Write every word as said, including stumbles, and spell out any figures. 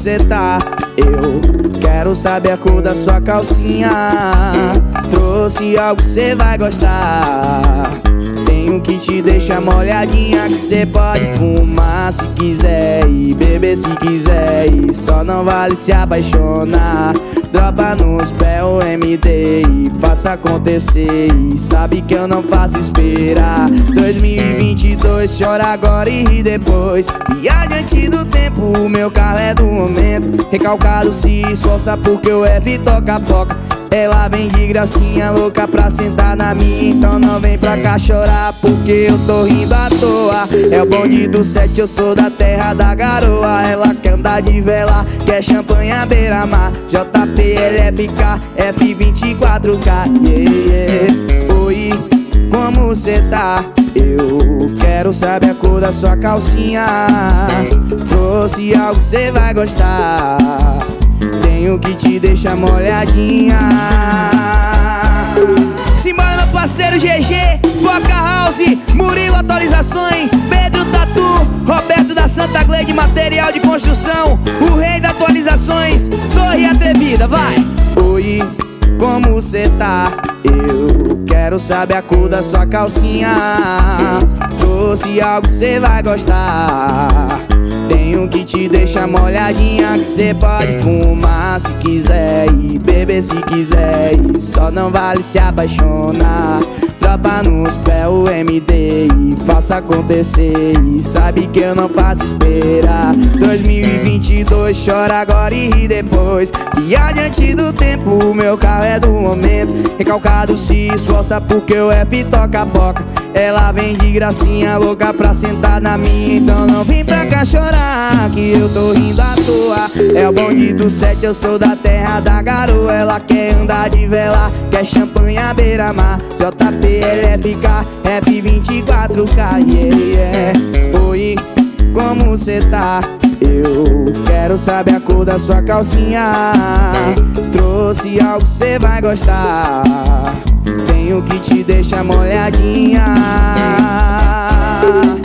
cê tá? Eu quero saber a cor da sua calcinha. Trouxe algo que cê vai gostar. Tenho que te deixar molhadinha, que cê pode fumar se quiser e beber se quiser, e só não vale se apaixonar. Dropa nos pés o M D e faça acontecer, e sabe que eu não faço esperar. Dois mil e vinte e dois, chora agora e ri depois. Viajante do tempo, o meu carro é do momento. Recalcado se esforça porque o F toca a boca. Ela vem de gracinha, louca pra sentar na minha. Então não vem pra cá chorar, porque eu tô rindo à toa. É o bonde do sete, eu sou da terra da garoa. Ela quer andar de vela, quer champanhe à beira-mar. J P L F K, F vinte e quatro K, yeah, yeah. Oi, como cê tá? Eu quero saber a cor da sua calcinha. Trouxe algo que cê vai gostar. Tenho que te deixar molhadinha. Simbora, meu parceiro G G, Foca House, Murilo Atualizações, Pedro Tatu, Roberto da Santa Glade, Material de Construção, o rei da atualizações, Torre Atrevida, vai! Oi, como cê tá? Eu quero saber a cor da sua calcinha. Trouxe algo que cê vai gostar. Tenho que te deixar molhadinha, que cê pode fumar se quiser e beber se quiser, e só não vale se apaixonar. Dropa nos pés o M D e faça acontecer, e sabe que eu não faço esperar. Dois mil e vinte e dois, chora agora e ri depois. Viajante do tempo, o meu carro é do momento. Recalcado se esforça porque o F toca a boca. Ela vem de gracinha, louca pra sentar na minha. Então não vem pra cá chorar, que eu tô rindo à toa. É o bonde do sete, eu sou da terra da garoa. Ela quer andar de vela, quer champanhe à beira-mar. J P L F K, F vinte e quatro K, yeah, yeah. Oi, como cê tá? Eu quero saber a cor da sua calcinha. Trouxe algo que cê vai gostar. Tenho que te deixar molhadinha.